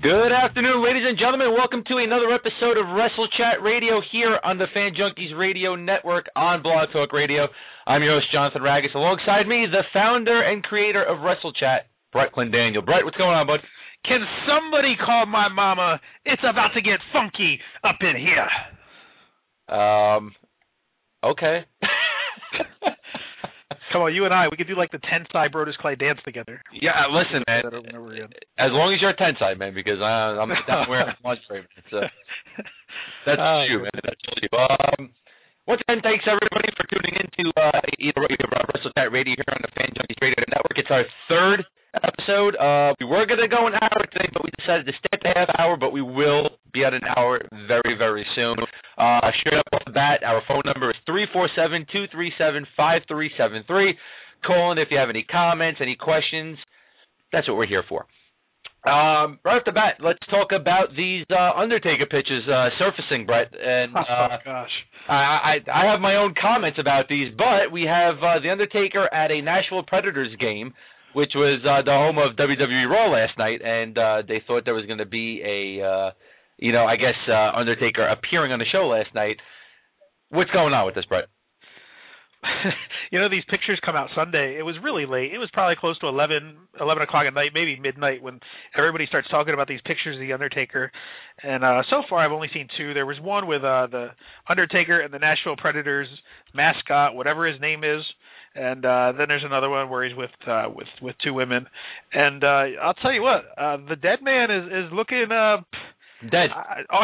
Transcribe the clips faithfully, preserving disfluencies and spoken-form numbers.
Good afternoon, ladies and gentlemen. Welcome to another episode of Wrestle Chat Radio here on the Fan Junkies Radio Network on Blog Talk Radio. I'm your host, Jonathan Ragus. Alongside me, the founder and creator of Wrestle Chat, Brett Clendaniel. Brett, what's going on, bud? Can somebody call my mama? It's about to get funky up in here. Um, okay. Come on, you and I, we could do like the Tensai Brodus Clay dance together. Yeah, listen, man. As long as you're a Tensai, man, because I, I'm down wearing a lunch break. So that's uh, you, man. That's you. Um, once again, thanks everybody for tuning in to uh, you know, Wrestle Chat Radio here on the Fan Junkies Radio Network. It's our third episode. Uh, we were going to go an hour today, but we decided to stay at the half hour, but we will be at an hour very, very soon. Uh, straight up off the bat, our phone number is three four seven, two three seven, five three seven three. Call in if you have any comments, any questions. That's what we're here for. Um, right off the bat, let's talk about these uh, Undertaker pitches uh, surfacing, Brett. And uh, oh, gosh. I, I, I have my own comments about these, but we have uh, The Undertaker at a Nashville Predators game, which was uh, the home of W W E Raw last night, and uh, they thought there was going to be a, uh, you know, I guess uh, Undertaker appearing on the show last night. What's going on with this, Brett? You know, these pictures come out Sunday. It was really late. It was probably close to eleven, eleven o'clock at night, maybe midnight, when everybody starts talking about these pictures of The Undertaker. And uh, so far I've only seen two. There was one with uh, the Undertaker and the Nashville Predators mascot, whatever his name is. And uh, then there's another one where he's with uh, with with two women. And uh, I'll tell you what, uh, the dead man is is looking uh, dead. I, oh,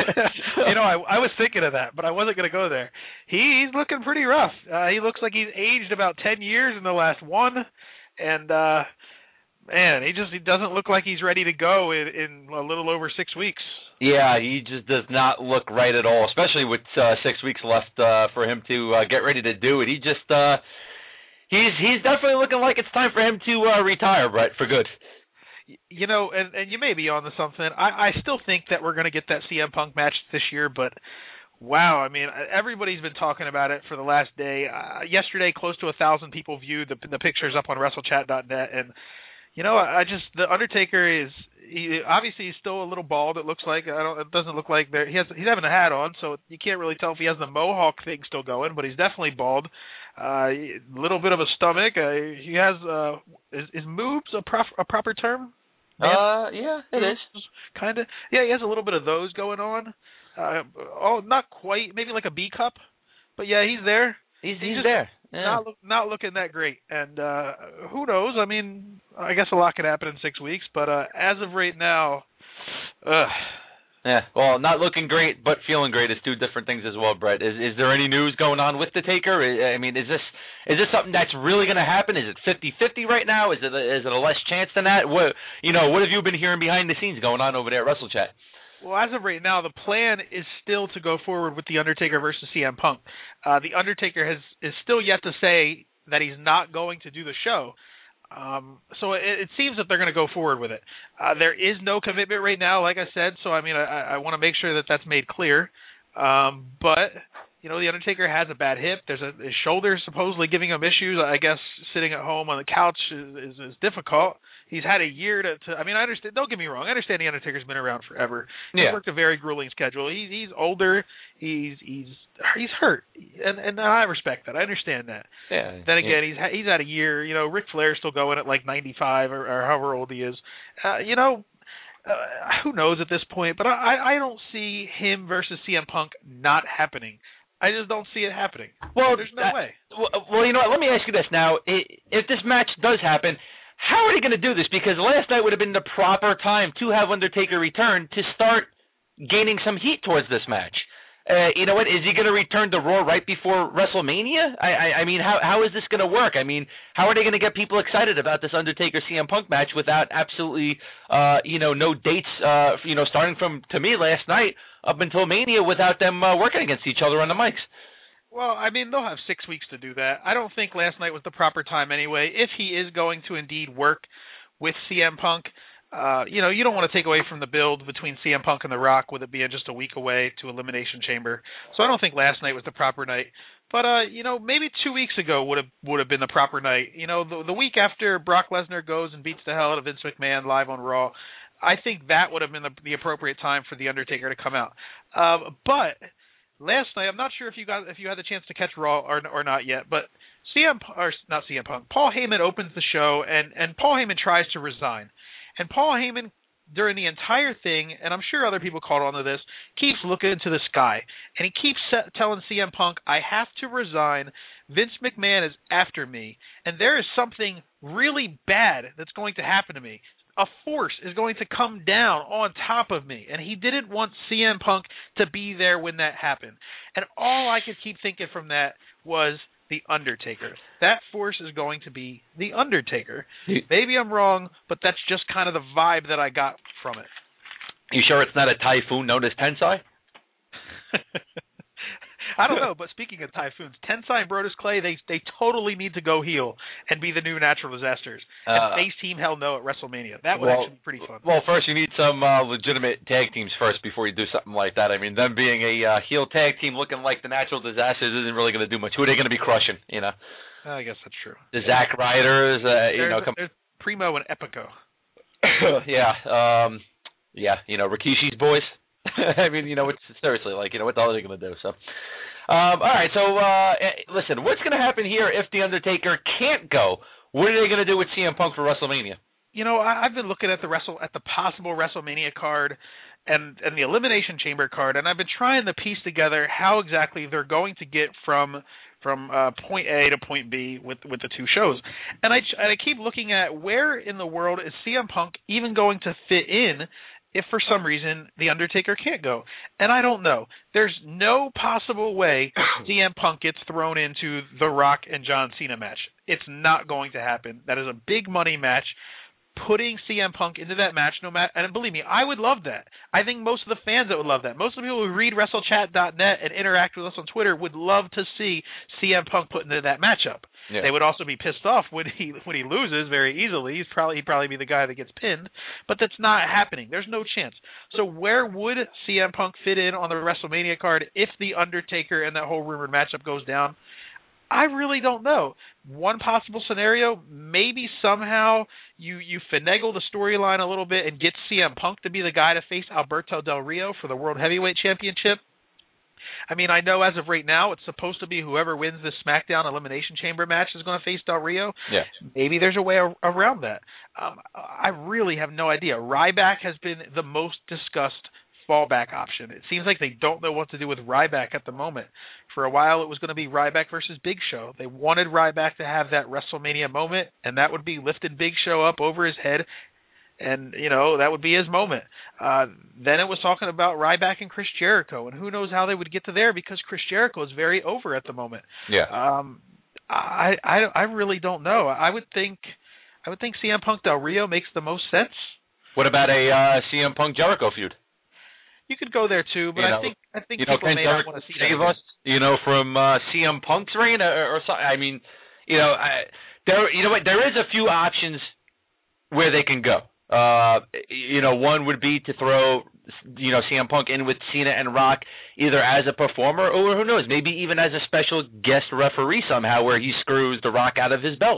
you know, I, I was thinking of that, but I wasn't going to go there. He, he's looking pretty rough. Uh, he looks like he's aged about ten years in the last one, and uh, man, he just he doesn't look like he's ready to go in, in a little over six weeks. Yeah, he just does not look right at all, especially with uh, six weeks left uh, for him to uh, get ready to do it. He just. Uh, He's he's definitely looking like it's time for him to uh, retire, Brett, for good. You know, and, and you may be on to something. I, I still think that we're going to get that C M Punk match this year, but wow, I mean, everybody's been talking about it for the last day. Uh, yesterday, close to a thousand people viewed the, the pictures up on wrestle chat dot net, and you know, I just the Undertaker is he, obviously he's still a little bald. It looks like I don't. It doesn't look like there. He has he's having a hat on, so you can't really tell if he has the mohawk thing still going. But he's definitely bald. A uh, little bit of a stomach. Uh, he has uh, is, is moobs a, prof, a proper term? Man? Uh, yeah, it is kind of. Yeah, he has a little bit of those going on. Uh, oh, not quite. Maybe like a B cup, but yeah, he's there. He's he's, he's there. Yeah. Not look, not looking that great, and uh, who knows? I mean, I guess a lot could happen in six weeks, but uh, as of right now, ugh. Yeah, well, not looking great, but feeling great is two different things as well, Brett. Is is there any news going on with the Taker? I mean, is this is this something that's really going to happen? Is it fifty-fifty right now? Is it a, is it a less chance than that? What you know? What have you been hearing behind the scenes going on over there at Wrestle Chat? Well, as of right now, the plan is still to go forward with The Undertaker versus C M Punk. Uh, the Undertaker has is still yet to say that he's not going to do the show. Um, so it, it seems that they're going to go forward with it. Uh, there is no commitment right now, like I said, so I mean, I, I want to make sure that that's made clear. Um, but, you know, The Undertaker has a bad hip. There's a his shoulder supposedly giving him issues. I guess sitting at home on the couch is, is, is difficult. He's had a year to, to, I mean, I understand, don't get me wrong, I understand The Undertaker's been around forever. He's yeah. worked a very grueling schedule. He's he's older, he's he's he's hurt, and and I respect that. I understand that. Yeah. Then again, yeah. he's he's had a year, you know, Ric Flair's still going at like ninety-five or, or however old he is. Uh, you know, uh, who knows at this point, but I, I don't see him versus C M Punk not happening. I just don't see it happening. Well, there's no that, way. Well, you know what, let me ask you this now. If this match does happen, how are they going to do this? Because last night would have been the proper time to have Undertaker return to start gaining some heat towards this match. Uh, you know what? Is he going to return to Raw right before WrestleMania? I, I, I mean, how how is this going to work? I mean, how are they going to get people excited about this Undertaker C M Punk match without absolutely, uh, you know, no dates? Uh, you know, starting from to me last night up until Mania without them uh, working against each other on the mics. Well, I mean, they'll have six weeks to do that. I don't think last night was the proper time anyway. If he is going to indeed work with C M Punk, uh, you know, you don't want to take away from the build between C M Punk and The Rock with it being just a week away to Elimination Chamber. So I don't think last night was the proper night. But, uh, you know, maybe two weeks ago would have would have been the proper night. You know, the, the week after Brock Lesnar goes and beats the hell out of Vince McMahon live on Raw, I think that would have been the, the appropriate time for the Undertaker to come out. Um, but last night, I'm not sure if you got if you had the chance to catch Raw or or not yet, but C M or not C M Punk, Paul Heyman opens the show, and and Paul Heyman tries to resign, and Paul Heyman during the entire thing, and I'm sure other people caught on to this, keeps looking into the sky, and he keeps telling C M Punk, "I have to resign. Vince McMahon is after me, and there is something really bad that's going to happen to me. A force is going to come down on top of me," and he didn't want C M Punk to be there when that happened. And all I could keep thinking from that was The Undertaker. That force is going to be The Undertaker. Maybe I'm wrong, but that's just kind of the vibe that I got from it. You sure it's not a typhoon known as Tensai? I don't know, but speaking of typhoons, Tensai and Brodus Clay, they they totally need to go heel and be the new natural disasters. And uh, face Team Hell No at WrestleMania. That would well, actually be pretty fun. Well, first you need some uh, legitimate tag teams first before you do something like that. I mean, them being a uh, heel tag team looking like the natural disasters isn't really going to do much. Who are they going to be crushing, you know? I guess that's true. The Zack Ryders, uh, you there's, know. Com- there's Primo and Epico. yeah, um, yeah, you know, Rikishi's boys. I mean, you know, it's seriously, like, you know, what the hell are they going to do? So, um, all right, so, uh, listen, what's going to happen here if The Undertaker can't go? What are they going to do with C M Punk for WrestleMania? You know, I, I've been looking at the wrestle at the possible WrestleMania card and, and the Elimination Chamber card, and I've been trying to piece together how exactly they're going to get from from uh, point A to point B with with the two shows. And I, and I keep looking at where in the world is C M Punk even going to fit in if for some reason The Undertaker can't go. And I don't know. There's no possible way C M Punk gets thrown into The Rock and John Cena match. It's not going to happen. That is a big money match. Putting C M Punk into that match, no matter, and believe me, I would love that. I think most of the fans that would love that. Most of the people who read WrestleChat dot net and interact with us on Twitter would love to see C M Punk put into that matchup. Yeah. They would also be pissed off when he when he loses very easily. He's probably he'd probably be the guy that gets pinned, but that's not happening. There's no chance. So where would C M Punk fit in on the WrestleMania card if the Undertaker and that whole rumored matchup goes down? I really don't know. One possible scenario, maybe somehow you, you finagle the storyline a little bit and get C M Punk to be the guy to face Alberto Del Rio for the World Heavyweight Championship. I mean, I know as of right now it's supposed to be whoever wins this SmackDown Elimination Chamber match is going to face Del Rio. Yeah. Maybe there's a way around that. Um, I really have no idea. Ryback has been the most discussed fallback option. It seems like they don't know what to do with Ryback at the moment. For a while, it was going to be Ryback versus Big Show. They wanted Ryback to have that WrestleMania moment, and that would be lifting Big Show up over his head, and, you know, that would be his moment. Uh, then it was talking about Ryback and Chris Jericho, and who knows how they would get to there because Chris Jericho is very over at the moment. Yeah. Um, I, I, I really don't know. I would think I would think C M Punk Del Rio makes the most sense. What about a uh, C M Punk Jericho feud? You could go there too, but you know, I think I think you know, people may not want to see save that. us, you know, from uh, C M Punk's reign or, or something. I mean, you know, I, there, you know what? There is a few options where they can go. Uh, you know, one would be to throw, you know, C M Punk in with Cena and Rock, either as a performer or who knows, maybe even as a special guest referee somehow, where he screws the Rock out of his belt.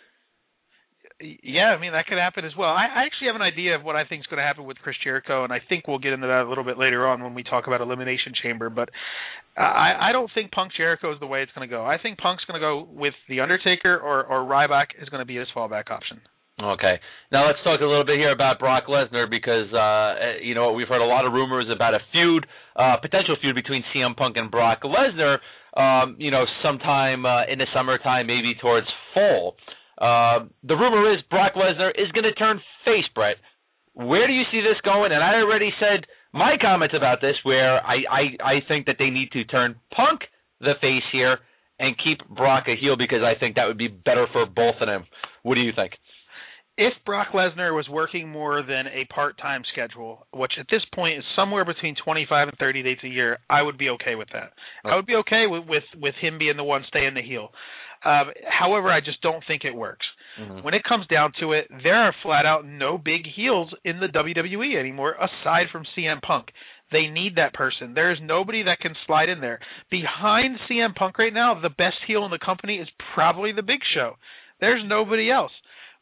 Yeah, I mean, that could happen as well. I, I actually have an idea of what I think is going to happen with Chris Jericho, and I think we'll get into that a little bit later on when we talk about Elimination Chamber, but uh, I, I don't think Punk Jericho is the way it's going to go. I think Punk's going to go with The Undertaker, or, or Ryback is going to be his fallback option. Okay. Now let's talk a little bit here about Brock Lesnar because, uh, you know, we've heard a lot of rumors about a feud, uh, potential feud between C M Punk and Brock Lesnar, um, you know, sometime uh, in the summertime, maybe towards fall. Uh, the rumor is Brock Lesnar is going to turn face, Brett. Where do you see this going? And I already said my comments about this, where I, I, I think that they need to turn Punk the face here and keep Brock a heel because I think that would be better for both of them. What do you think? If Brock Lesnar was working more than a part-time schedule, which at this point is somewhere between twenty-five and thirty days a year, I would be okay with that. Okay. I would be okay with, with, with him being the one staying the heel. Um, however, I just don't think it works. Mm-hmm. When it comes down to it, there are flat out no big heels in the W W E anymore aside from C M Punk. They need that person. There is nobody that can slide in there. Behind C M Punk right now, the best heel in the company is probably the Big Show. There's nobody else.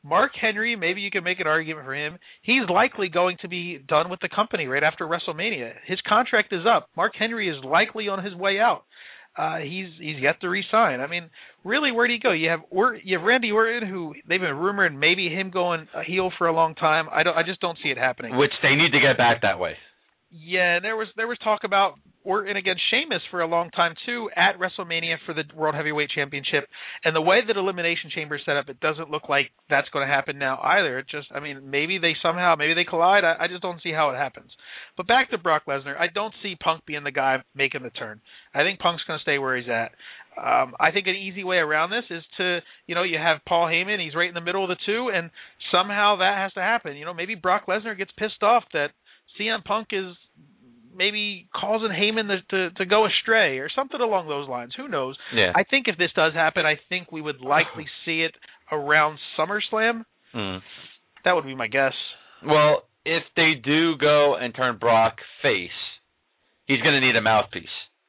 Mark Henry, maybe you can make an argument for him. He's likely going to be done with the company right after WrestleMania. His contract is up. Mark Henry is likely on his way out. Uh, he's he's yet to re-sign. I mean, really, where do you go? You have or, you have Randy Orton, who they've been rumored maybe him going a heel for a long time. I don't. I just don't see it happening. Which they need to get back that way. Yeah, there was there was talk about Orton against Sheamus for a long time too at WrestleMania for the World Heavyweight Championship, and the way that Elimination Chamber is set up, it doesn't look like that's going to happen now either. It just, I mean, maybe they somehow, maybe they collide. I, I just don't see how it happens. But back to Brock Lesnar, I don't see Punk being the guy making the turn. I think Punk's going to stay where he's at. Um, I think an easy way around this is to, you know, you have Paul Heyman, he's right in the middle of the two, and somehow that has to happen. You know, maybe Brock Lesnar gets pissed off that C M Punk is maybe causing Heyman to, to, to go astray or something along those lines. Who knows? Yeah. I think if this does happen, I think we would likely see it around SummerSlam. Mm. That would be my guess. Well, if they do go and turn Brock face, he's going to need a mouthpiece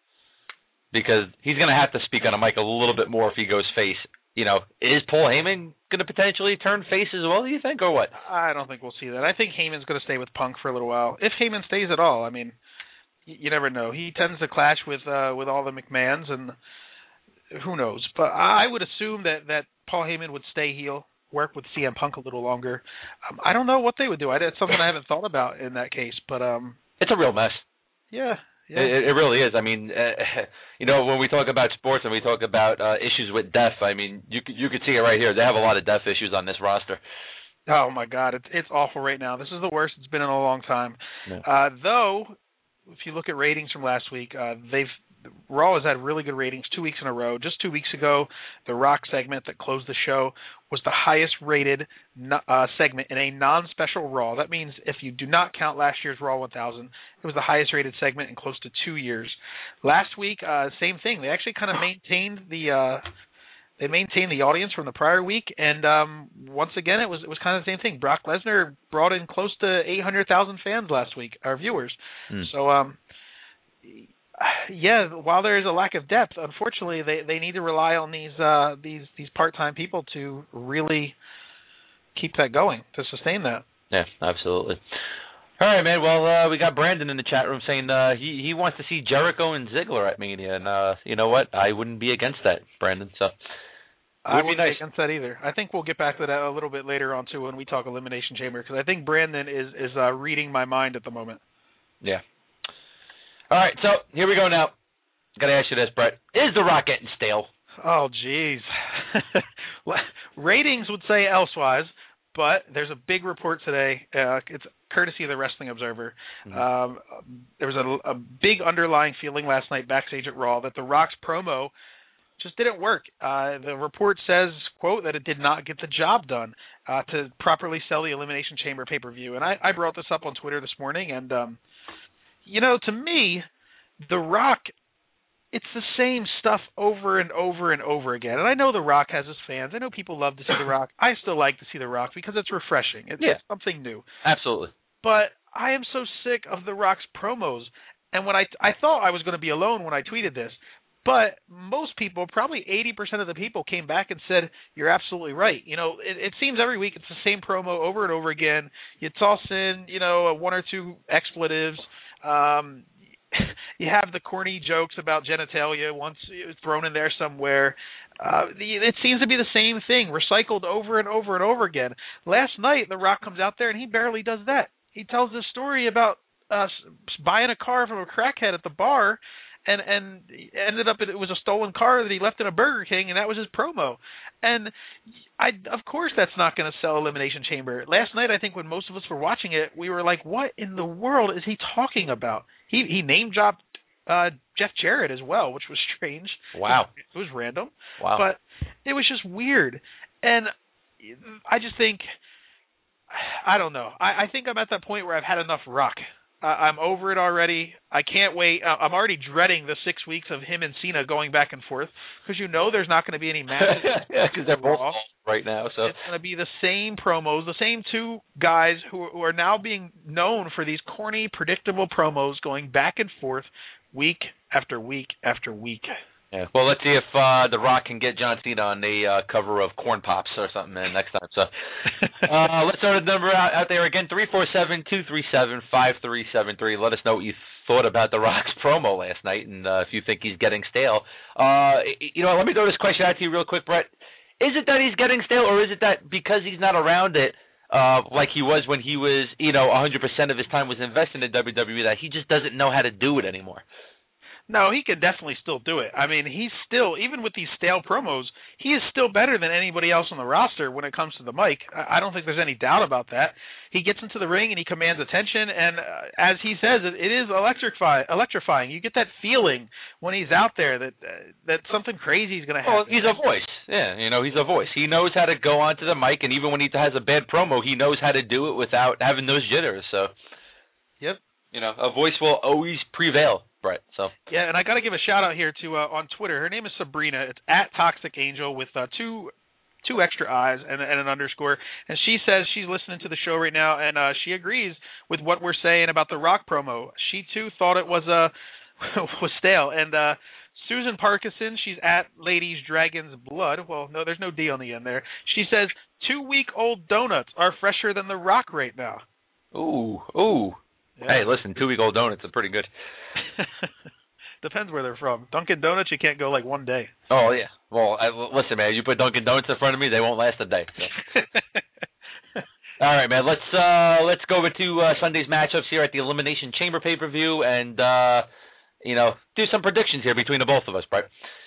because he's going to have to speak on a mic a little bit more if he goes face. You know, is Paul Heyman going to potentially turn face as well, do you think, or what? I don't think we'll see that. I think Heyman's going to stay with Punk for a little while. If Heyman stays at all, I mean, y- you never know. He tends to clash with uh, with all the McMahons, and who knows. But I would assume that, that Paul Heyman would stay heel, work with C M Punk a little longer. Um, I don't know what they would do. I, it's something I haven't thought about in that case. But um, it's a real mess. Yeah. Yeah. It, it really is. I mean, uh, you know, when we talk about sports and we talk about uh, issues with death, I mean, you could, you could see it right here. They have a lot of death issues on this roster. Oh my God, it's it's awful right now. This is the worst it's been in a long time. Yeah. Uh, though, if you look at ratings from last week, uh, they've Raw has had really good ratings two weeks in a row. Just two weeks ago, the Rock segment that closed the show was the highest rated uh, segment in a non-special Raw. That means if you do not count last year's Raw one thousand, it was the highest rated segment in close to two years. Last week, uh, same thing. They actually kind of maintained the uh, they maintained the audience from the prior week, and um, once again, it was it was kind of the same thing. Brock Lesnar brought in close to eight hundred thousand fans last week, our viewers. Mm. So. Um, Yeah, while there is a lack of depth, unfortunately, they, they need to rely on these uh, these these part-time people to really keep that going, to sustain that. Yeah, absolutely. All right, man. Well, uh, we got Brandon in the chat room saying uh, he he wants to see Jericho and Ziggler at Mania, and uh, you know what? I wouldn't be against that, Brandon. So I wouldn't be nice. be against that either. I think we'll get back to that a little bit later on too when we talk Elimination Chamber, because I think Brandon is is uh, reading my mind at the moment. Yeah. All right, so here we go now. Got to ask you this, Brett. Is The Rock getting stale? Oh, jeez. Ratings would say elsewise, but there's a big report today. Uh, it's courtesy of the Wrestling Observer. Mm-hmm. Um, there was a, a big underlying feeling last night backstage at Raw that The Rock's promo just didn't work. Uh, the report says, quote, that it did not get the job done uh, to properly sell the Elimination Chamber pay-per-view. And I, I brought this up on Twitter this morning, and um, you know, to me, The Rock, it's the same stuff over and over and over again. And I know The Rock has his fans. I know people love to see The Rock. I still like to see The Rock because it's refreshing. It's, yeah. it's something new. Absolutely. But I am so sick of The Rock's promos. And when I I thought I was going to be alone when I tweeted this, but most people, probably eighty percent of the people, came back and said, you're absolutely right. You know, it, it seems every week it's the same promo over and over again. You toss in, you know, one or two expletives. Um, you have the corny jokes about genitalia once thrown in there somewhere. Uh, the, it seems to be the same thing, recycled over and over and over again. Last night, The Rock comes out there and he barely does that. He tells this story about uh, buying a car from a crackhead at the bar, and and ended up it was a stolen car that he left in a Burger King, and that was his promo. And I, of course, that's not going to sell Elimination Chamber. Last night, I think when most of us were watching it, we were like, "What in the world is he talking about?" He he name dropped uh, Jeff Jarrett as well, which was strange. Wow, it was random. Wow, but it was just weird, and I just think I don't know. I, I think I'm at that point where I've had enough Rock. Uh, I'm over it already. I can't wait. Uh, I'm already dreading the six weeks of him and Cena going back and forth because you know there's not going to be any matches. Yeah, because they're both off right now. So it's going to be the same promos, the same two guys who, who are now being known for these corny, predictable promos going back and forth week after week after week. Yeah. Well, let's see if uh, The Rock can get John Cena on the uh, cover of Corn Pops or something man, next time. So uh, let's throw the number out, out there again, three four seven, two three seven, five three seven three. Let us know what you thought about The Rock's promo last night and uh, if you think he's getting stale. Uh, you know, let me throw this question out to you real quick, Brett. Is it that he's getting stale, or is it that because he's not around it, uh, like he was when he was, you know, one hundred percent of his time was invested in W W E, that he just doesn't know how to do it anymore? No, he can definitely still do it. I mean, he's still, even with these stale promos, he is still better than anybody else on the roster when it comes to the mic. I don't think there's any doubt about that. He gets into the ring and he commands attention, and uh, as he says, it, it is electrify, electrifying. You get that feeling when he's out there that uh, that something crazy is going to happen. Well, he's a voice. Yeah, you know, he's a voice. He knows how to go onto the mic, and even when he has a bad promo, he knows how to do it without having those jitters. So, yep. You know, a voice will always prevail, Brett. So yeah, and I got to give a shout out here to uh, on Twitter. Her name is Sabrina. It's at Toxic Angel with uh, two two extra eyes and, and an underscore. And she says she's listening to the show right now, and uh, she agrees with what we're saying about the Rock promo. She too thought it was uh, was stale. And uh, Susan Parkinson, she's at Ladies Dragons Blood. Well, no, there's no D on the end there. She says two week old donuts are fresher than the Rock right now. Ooh, ooh. Yeah. Hey, listen, two-week-old donuts are pretty good. Depends where they're from. Dunkin' Donuts, you can't go like one day. Oh, yeah. Well, I, listen, man, you put Dunkin' Donuts in front of me, they won't last a day. So. All right, man, let's uh, let's go over to uh, Sunday's matchups here at the Elimination Chamber pay-per-view and, uh, you know, do some predictions here between the both of us, Brett.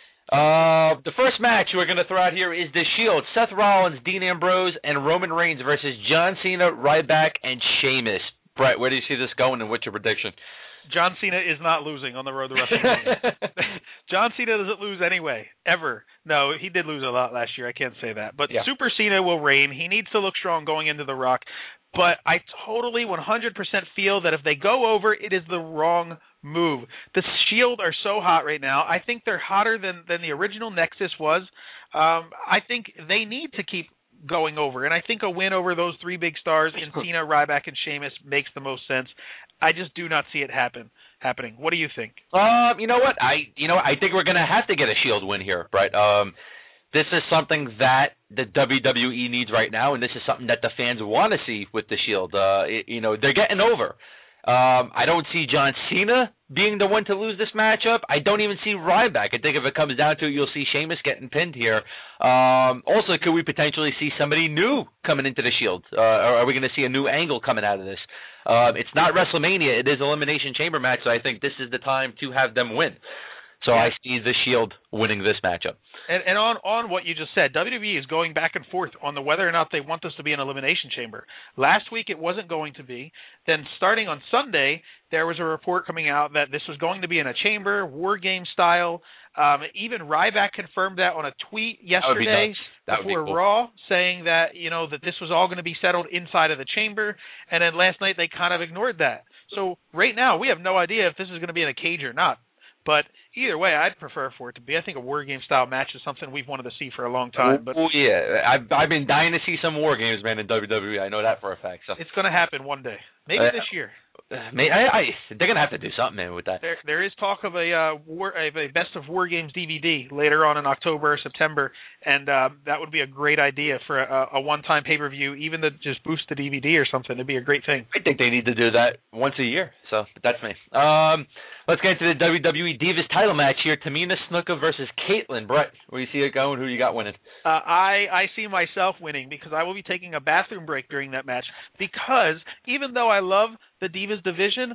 Uh, the first match we're going to throw out here is The Shield. Seth Rollins, Dean Ambrose, and Roman Reigns versus John Cena, Ryback, and Sheamus. Brett, where do you see this going, and what's your prediction? John Cena is not losing on the road to WrestleMania. John Cena doesn't lose anyway, ever. No, he did lose a lot last year. I can't say that. But yeah. Super Cena will reign. He needs to look strong going into The Rock. But I totally one hundred percent feel that if they go over, it is the wrong move. The Shield are so hot right now. I think they're hotter than, than the original Nexus was. Um, I think they need to keep going over, and I think a win over those three big stars in Cena, Ryback, and Sheamus makes the most sense. I just do not see it happen happening. What do you think? Um, you know what? I you know I think we're going to have to get a Shield win here, right? Um, this is something that the W W E needs right now, and this is something that the fans want to see with the Shield. Uh, it, you know, they're getting over. Um, I don't see John Cena being the one to lose this matchup. I don't even see Ryback. I think if it comes down to it, you'll see Sheamus getting pinned here. Um, also, could we potentially see somebody new coming into the Shield? Uh, or are we going to see a new angle coming out of this? Uh, it's not WrestleMania. It is Elimination Chamber match, so I think this is the time to have them win. So yeah. I see the Shield winning this matchup. And, and on, on what you just said, W W E is going back and forth on the whether or not they want this to be an Elimination Chamber. Last week it wasn't going to be. Then starting on Sunday, there was a report coming out that this was going to be in a chamber, War Game style. Um, even Ryback confirmed that on a tweet yesterday that before be cool. Raw, saying that you know that this was all going to be settled inside of the chamber. And then last night they kind of ignored that. So right now we have no idea if this is going to be in a cage or not. But either way, I'd prefer for it to be. I think a War Game style match is something we've wanted to see for a long time. But oh yeah, I've I've been dying to see some War Games, man, in W W E. I know that for a fact. So it's going to happen one day, maybe uh, this year. May, I, I, they're going to have to do something, man, with that. There, there is talk of a uh, war, of a best of War Games D V D later on in October or September, and uh, that would be a great idea for a, a one-time pay-per-view, even to just boost the D V D or something. It'd be a great thing. I think they need to do that once a year. So that's me. Um, let's get into the W W E Divas title match here. Tamina Snuka versus Caitlyn. Brett, where do you see it going? Who you got winning? Uh, I I see myself winning because I will be taking a bathroom break during that match. Because even though I love the Divas division,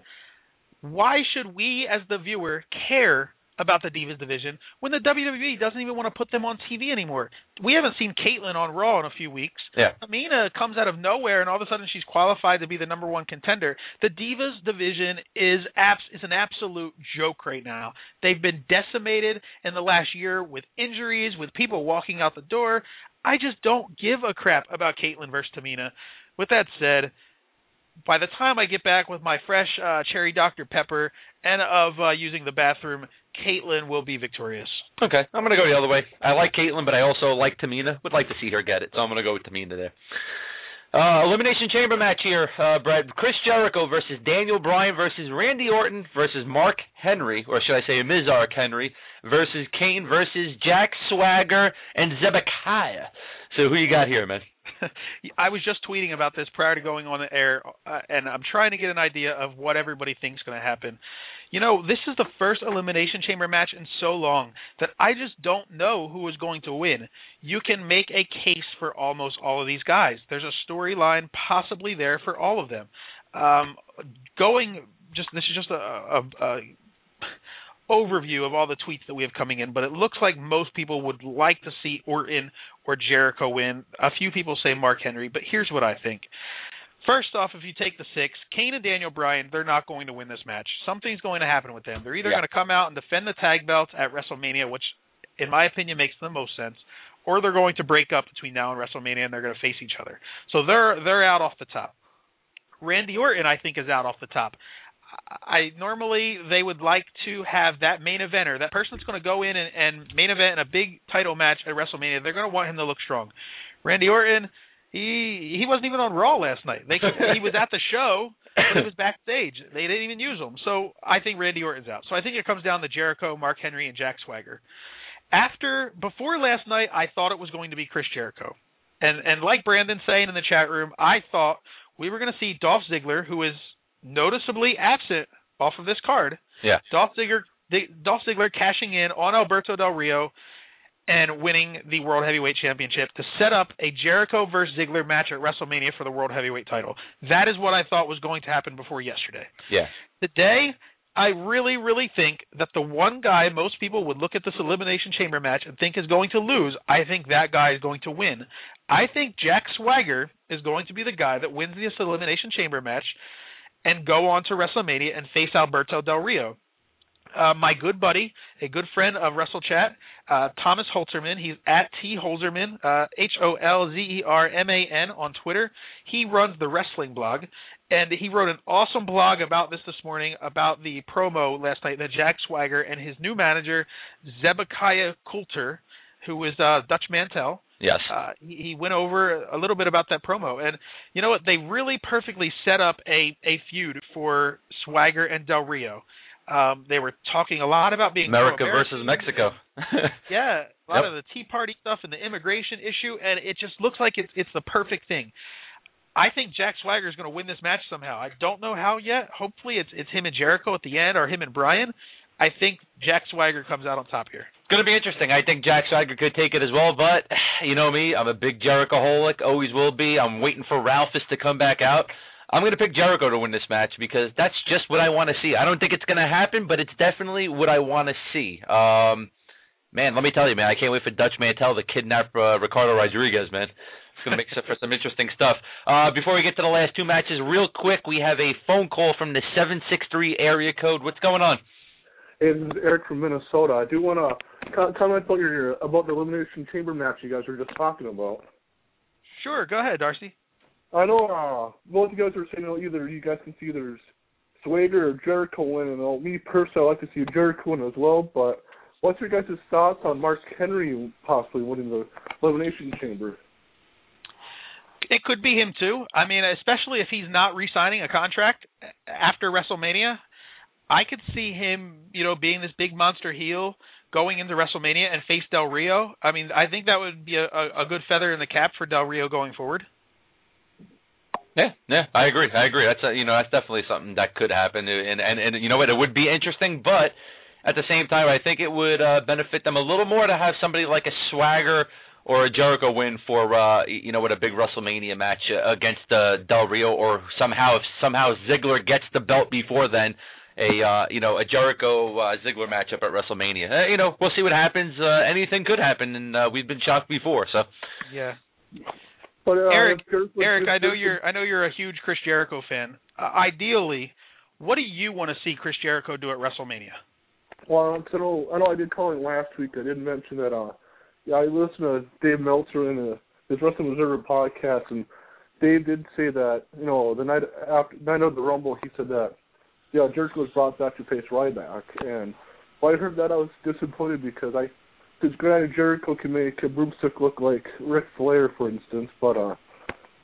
why should we as the viewer care about the Divas division when the W W E doesn't even want to put them on T V anymore? We haven't seen Caitlyn on Raw in a few weeks. Yeah. Tamina comes out of nowhere, and all of a sudden she's qualified to be the number one contender. The Divas division is abs- is an absolute joke right now. They've been decimated in the last year with injuries, with people walking out the door. I just don't give a crap about Caitlyn versus Tamina. With that said, by the time I get back with my fresh uh, cherry Doctor Pepper and of uh, using the bathroom, Caitlyn will be victorious. Okay, I'm going to go the other way. I like Caitlyn, but I also like Tamina. Would like to see her get it, so I'm going to go with Tamina there. Uh, Elimination Chamber match here, uh, Brett. Chris Jericho versus Daniel Bryan versus Randy Orton versus Mark Henry, or should I say Mizark Henry, versus Kane versus Jack Swagger and Zebekiah. So who you got here, man? I was just tweeting about this prior to going on the air, uh, and I'm trying to get an idea of what everybody thinks is going to happen. You know, this is the first Elimination Chamber match in so long that I just don't know who is going to win. You can make a case for almost all of these guys. There's a storyline possibly there for all of them. Um, going, just this is just a, a, a overview of all the tweets that we have coming in, but it looks like most people would like to see Orton or Jericho win. A few people say Mark Henry, but here's what I think. First off, if you take the six, Kane and Daniel Bryan, they're not going to win this match. Something's going to happen with them. They're either yeah. going to come out and defend the tag belts at WrestleMania, which, in my opinion, makes the most sense, or they're going to break up between now and WrestleMania and they're going to face each other. So they're they're out off the top. Randy Orton, I think, is out off the top. I normally they would like to have that main eventer, that person that's going to go in and, and main event in a big title match at WrestleMania. They're going to want him to look strong. Randy Orton, he he wasn't even on Raw last night. They he was at the show, but he was backstage. They didn't even use him. So I think Randy Orton's out. So I think it comes down to Jericho, Mark Henry, and Jack Swagger. After before last night, I thought it was going to be Chris Jericho, and and like Brandon saying in the chat room, I thought we were going to see Dolph Ziggler, who is noticeably absent off of this card. Yeah. Dolph Ziggler, Dolph Ziggler cashing in on Alberto Del Rio and winning the World Heavyweight Championship to set up a Jericho versus Ziggler match at WrestleMania for the World Heavyweight title. That is what I thought was going to happen before yesterday. Yeah. Today, I really, really think that the one guy most people would look at this Elimination Chamber match and think is going to lose, I think that guy is going to win. I think Jack Swagger is going to be the guy that wins this Elimination Chamber match and go on to WrestleMania and face Alberto Del Rio. Uh, my good buddy, a good friend of WrestleChat, uh, Thomas Holzerman, he's at T Holzerman, uh, H O L Z E R M A N on Twitter. He runs the wrestling blog, and he wrote an awesome blog about this this morning, about the promo last night that Jack Swagger and his new manager, Zebekiah Coulter, who is uh, Dutch Mantel, Yes. Uh, he, he went over a little bit about that promo. And you know what? They really perfectly set up a, a feud for Swagger and Del Rio. Um, they were talking a lot about being America versus Mexico. Yeah, a lot yep. of the Tea Party stuff and the immigration issue, and it just looks like it's, it's the perfect thing. I think Jack Swagger is going to win this match somehow. I don't know how yet. Hopefully it's it's him and Jericho at the end, or him and Bryan. I think Jack Swagger comes out on top here. It's going to be interesting. I think Jack Swagger could take it as well, but you know me, I'm a big Jericho-holic, always will be. I'm waiting for Ralphus to come back out. I'm going to pick Jericho to win this match because that's just what I want to see. I don't think it's going to happen, but it's definitely what I want to see. Um, man, let me tell you, man, I can't wait for Dutch Mantel to kidnap uh, Ricardo Rodriguez, man. It's going to make for some interesting stuff. Uh, before we get to the last two matches, real quick, we have a phone call from the seven six three area code. What's going on? Hey, this is Eric from Minnesota. I do want to comment about your about the Elimination Chamber match you guys were just talking about. Sure, go ahead, Darcy. I know uh, both you guys were saying, you know, either you guys can see either Swagger or Jericho win, and uh, me personally, I like to see Jericho win as well. But what's your guys' thoughts on Mark Henry possibly winning the Elimination Chamber? It could be him too. I mean, especially if he's not re-signing a contract after WrestleMania. I could see him, you know, being this big monster heel going into WrestleMania and face Del Rio. I mean, I think that would be a, a good feather in the cap for Del Rio going forward. Yeah, yeah, I agree. I agree. That's a, you know, that's definitely something that could happen, and and and you know what, it would be interesting, but at the same time, I think it would uh, benefit them a little more to have somebody like a Swagger or a Jericho win for uh, you know what, a big WrestleMania match uh, against uh, Del Rio, or somehow if somehow Ziggler gets the belt before then. A uh, you know a Jericho uh, Ziggler matchup at WrestleMania. Uh, you know we'll see what happens. Uh, anything could happen, and uh, we've been shocked before. So yeah. But, uh, Eric, Eric, I know you're I know you're a huge Chris Jericho fan. Uh, ideally, what do you want to see Chris Jericho do at WrestleMania? Well, I know I know I did call in last week. I did mention that. Uh, yeah, I listened to Dave Meltzer in a, his Wrestling Observer podcast, and Dave did say that you know the night after night of the Rumble, he said that. Yeah, Jericho was brought back to face Ryback, and when I heard that, I was disappointed because I, because granted Jericho can make a broomstick look like Ric Flair, for instance, but uh,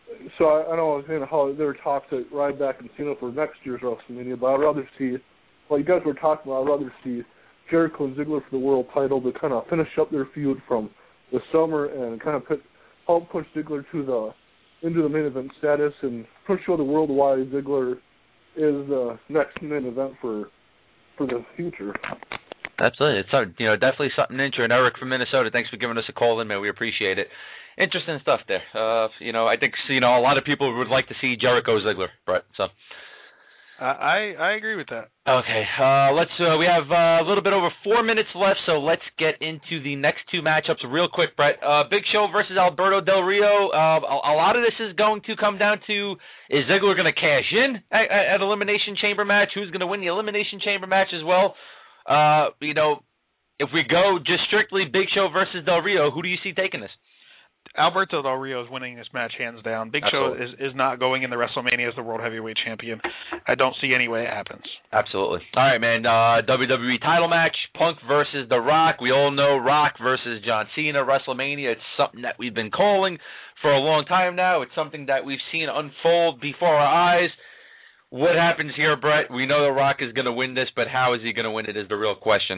so I, I know I was saying how there were talks at Ryback and Cena for next year's WrestleMania, but I'd rather see, well, you guys were talking about, I'd rather see Jericho and Ziggler for the world title to kind of finish up their feud from the summer and kind of put, help push Ziggler to the into the main event status and push show the world why Ziggler is the next main event for for the future. Absolutely. It's, you know, definitely something interesting. Eric from Minnesota, thanks for giving us a call in, man. We appreciate it. Interesting stuff there. Uh, you know, I think, you know, a lot of people would like to see Jericho Ziggler, Brett. So. Uh, I I agree with that. Okay, uh, let's. Uh, we have uh, a little bit over four minutes left, so let's get into the next two matchups real quick, Brett. Uh, Big Show versus Alberto Del Rio. Uh, a, a lot of this is going to come down to, is Ziggler going to cash in at, at Elimination Chamber match? Who's going to win the Elimination Chamber match as well? Uh, you know, if we go just strictly Big Show versus Del Rio, who do you see taking this? Alberto Del Rio is winning this match hands down. Big Absolutely. Show is, is not going in the WrestleMania as the World Heavyweight Champion. I don't see any way it happens. Absolutely. All right, man. Uh, W W E title match, Punk versus The Rock. We all know Rock versus John Cena, WrestleMania. It's something that we've been calling for a long time now. It's something that we've seen unfold before our eyes. What happens here, Brett? We know The Rock is going to win this, but how is he going to win it is the real question.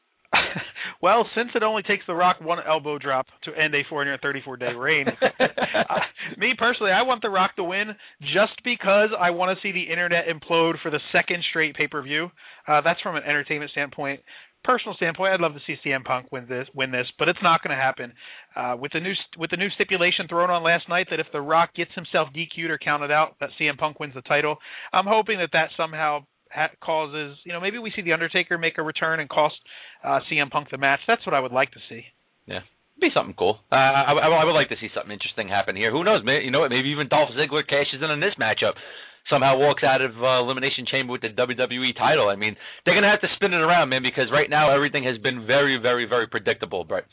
Well, since it only takes The Rock one elbow drop to end a four hundred thirty-four day reign, uh, me personally, I want The Rock to win just because I want to see the internet implode for the second straight pay-per-view. Uh, that's from an entertainment standpoint. Personal standpoint, I'd love to see C M Punk win this, win this, but it's not going to happen. Uh, with the new with the new stipulation thrown on last night that if The Rock gets himself D Q'd or counted out, that C M Punk wins the title. I'm hoping that that somehow causes, you know, maybe we see The Undertaker make a return and cost uh, C M Punk the match. That's what I would like to see. Yeah, be something cool. Uh, I, I would like to see something interesting happen here. Who knows? Maybe, you know what? Maybe even Dolph Ziggler cashes in on this matchup. Somehow walks out of uh, Elimination Chamber with the W W E title. I mean, they're going to have to spin it around, man, because right now everything has been very, very, very predictable, Brett.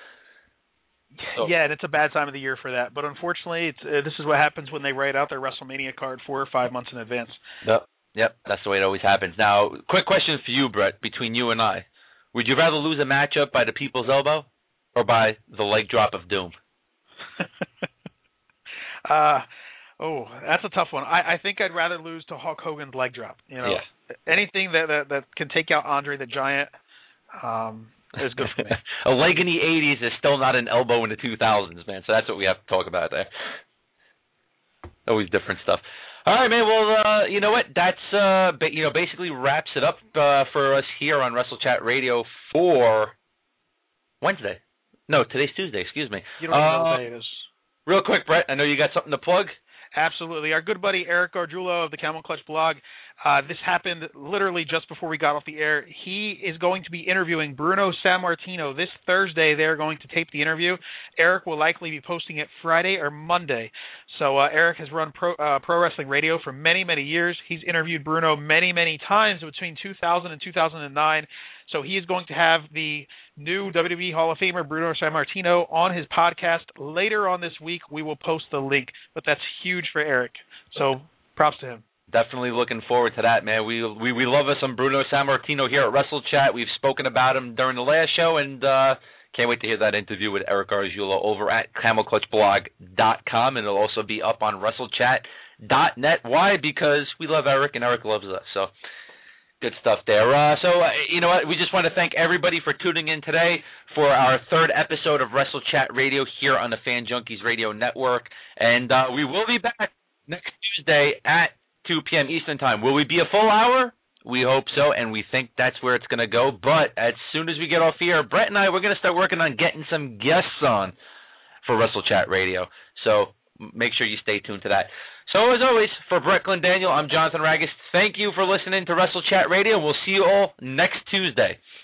So. Yeah, and it's a bad time of the year for that. But unfortunately, it's, uh, this is what happens when they write out their WrestleMania card four or five months in advance. Yep. Yep, that's the way it always happens. Now, quick question for you, Brett, between you and I. Would you rather lose a matchup by the people's elbow or by the leg drop of doom? uh, oh, that's a tough one. I, I think I'd rather lose to Hulk Hogan's leg drop. You know, yeah. Anything that, that that can take out Andre the Giant um, is good for me. A leg in the eighties is still not an elbow in the two thousands, man, so that's what we have to talk about there. Always different stuff. All right, man. Well, uh, you know what? That's uh, ba- you know basically wraps it up uh, for us here on Wrestle Chat Radio for Wednesday. No, today's Tuesday. Excuse me. You don't uh, know what day it is. Real quick, Brett. I know you got something to plug. Absolutely. Our good buddy Eric Gargiulo of the Camel Clutch blog. Uh, this happened literally just before we got off the air. He is going to be interviewing Bruno Sammartino this Thursday. They're going to tape the interview. Eric will likely be posting it Friday or Monday. So uh, Eric has run pro, uh, pro wrestling radio for many, many years. He's interviewed Bruno many, many times between two thousand and two thousand nine. So he is going to have the new W W E Hall of Famer Bruno Sammartino on his podcast later on this week. We will post the link, but that's huge for Eric. So props to him. Definitely looking forward to that, man. We we we love us some Bruno Sammartino here at Wrestle Chat. We've spoken about him during the last show, and uh, can't wait to hear that interview with Eric Gargiulo over at camel clutch blog dot com, and it'll also be up on wrestle chat dot net. Why? Because we love Eric, and Eric loves us. So good stuff there. Uh, so, uh, you know what? We just want to thank everybody for tuning in today for our third episode of Wrestle Chat Radio here on the Fan Junkies Radio Network. And uh, we will be back next Tuesday at two p.m. Eastern Time. Will we be a full hour? We hope so, and we think that's where it's going to go. But as soon as we get off here, Brett and I, we're going to start working on getting some guests on for Wrestle Chat Radio. So make sure you stay tuned to that. So as always, for Brett Glendaniel, I'm Jonathan Ragus. Thank you for listening to Wrestle Chat Radio, and we'll see you all next Tuesday.